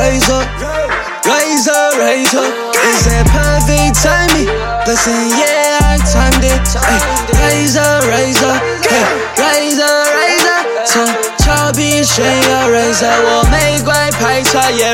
razor. Is that perfect timing? Listen, yeah, I timed it. Razor,从峭壁炫耀 razor， 我没怪排查也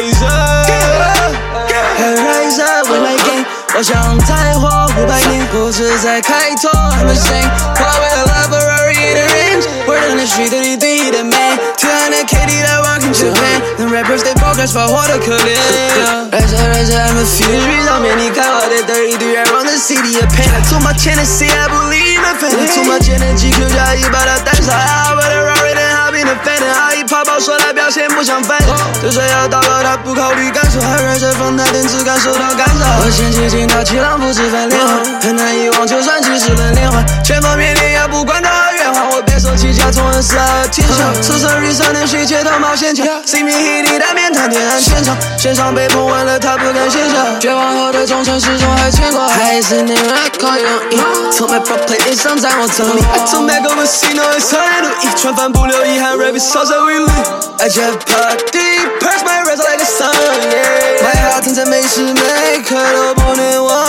razor。razor， 未来 game， 我想再活500年，故事在开拓。I'm a sing， 花为了 love Ferrari in the range。Word on the street， 对第一的 man。200 KD 来 walking Japan， rappers they focus 把活得可怜。razor，I'm a fury， 上面你看我的 dirty I run the city of pain。I took my Tennessee I believe in fate。I took my Tennessee GQ 加1把它带上 ，I with a Rory then hop in the fan。阿姨泡泡说来表现不想翻，对谁要祷告他不考虑感受，还 razor 放他电池感受到干扰。我先接近他气浪不吃饭连环，很难遗忘，就算几十轮连环，全方面连也不管他圆环。我别说起家，从24号天上，出生率上能去街头冒险强 ，See me hit it 单面谈天安现场，现场被碰完了他不敢卸下，绝望后的忠诚始终还牵挂，还是那人靠用意，从 my bro play 脸上在我整理 ，I told Mac over C no it's hard to eat， 传饭不留遗憾 ，rap is so so we live，I just party press my razor like a sun， yeah， my heart 停在每时每刻都不能忘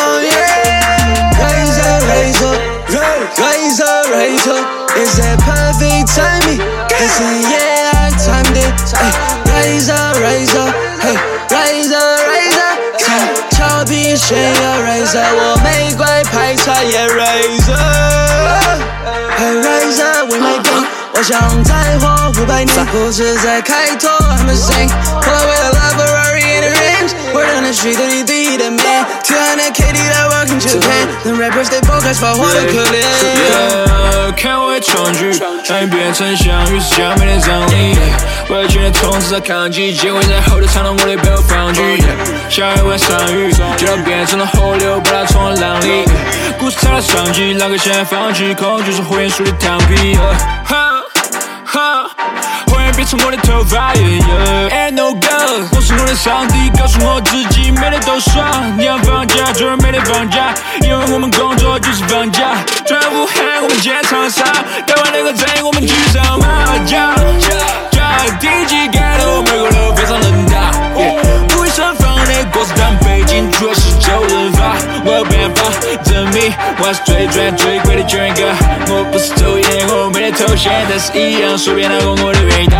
，razor， is that perfect timing？ Listen yeah I timed it， razor， 从峭壁炫耀 razor， 我没怪排查也 razor，未来game， 我想再活500年，故事在开拓 I'm a sing， 花为了 love Ferrari in the range，Word on the street 对第一的 man，200 KD 来 walking Japan， rappers they focus 把活得可怜。 看我创举，让你变成相遇，是加倍的张力。我要全力冲刺到抗击，结果在后头唱到我的被我放弃。下一晚上雨，街道变成了河流，把它冲到浪里。故事踩到上级，啷个现在放弃？恐惧是火焰树的躺皮。火焰变成我的头发 ，Ain't no good。我是我的上帝，告诉我自己每天都爽。你要放假，做人每天放假，因为我们工作就是放假。专业武汉，我们建长沙，台湾那个阵，我们继续上马甲。第一季盖楼，美国楼非常能打。不会盛放的果实糖，北京主要是9人法。我有办法证明我是最赚最贵的9人哥。我不是抽烟，我没得头衔，但是一样随便拿过我的原因。